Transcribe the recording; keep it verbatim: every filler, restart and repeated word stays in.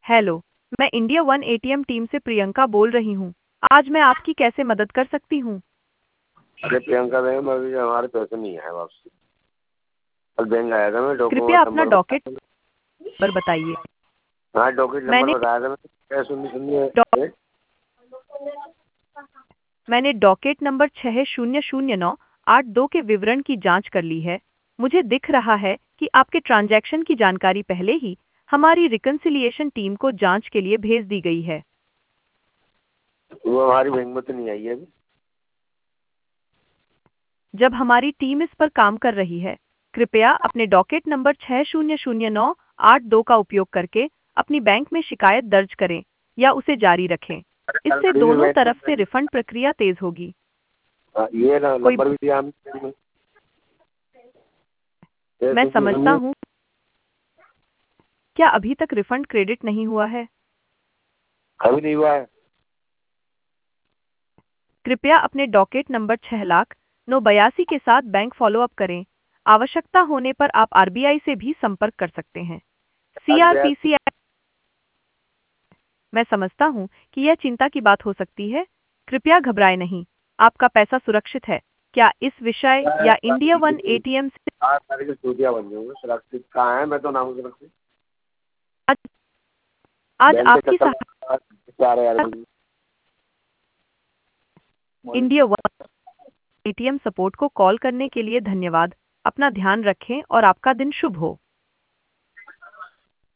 Hello, मैं India One ATM team से प्रियंका बोल रही हूँ। आज मैं आपकी कैसे मदद कर सकती हूँ? अरे प्रियंका मैम, अभी हमारे पैसे नहीं आए वापसी। कल बैंक आया था, मैं कृपया डॉक्यूमेंट अपना नंबर डॉकेट बताया था। नंबर बताइए। हाँ, डॉक्यूमेंट नंबर मैंने बताया था मैं। सुनिए सुनिए। डॉ ए? मैंने डॉकेट नंबर छह शून्य शून्य नौ आठ दो के विवरण की जांच कर ली है। मुझे दिख रहा है कि आपके ट्रांजैक्शन की जानकारी पहले ही हमारी रिकन्सिलिएशन टीम को जांच के लिए भेज दी गई है। वो हमारी बैंक में तो नहीं आई है अभी। जब हमारी टीम इस पर काम कर रही है, कृपया अपने डॉकेट नंबर छह शून्य शून्य नौ आठ दो का उपयोग करके अपनी बैंक में शिकायत दर्ज करें या उसे जारी रखें। अरे कल इससे करी थी दोनों मैंने तरफ से मैंने- रिफंड प्रक्रिया तेज होगी। हाँ, ये ना कोई नंबर भी दिया हमने। ए, मैं सुनिए समझता सुनिए। हूँ। क्या अभी तक रिफंड क्रेडिट नहीं हुआ है? अभी नहीं हुआ है। कृपया अपने डॉकेट नंबर छह लाख नौ बयासी के साथ बैंक फॉलोअप करें। आवश्यकता होने पर आप आरबीआई से भी संपर्क कर सकते हैं। आज गया सीआरपीसी। मैं समझता हूँ कि यह चिंता की बात हो सकती है। कृपया घबराएं नहीं, आपका पैसा सुरक्षित है। क्या इस विषय या इंडिया वन एटीएम से आठ तारीख की चूतिया बन गई। सुरक्षित कहाँ है? मैं तो नाम सुरक्षित आज, आज बैंक के आपकी चक्कर सहायता में चार हजार रुपये। इंडिया वन एटीएम सपोर्ट को कॉल करने के लिए धन्यवाद। अपना ध्यान रखें और आपका दिन शुभ हो।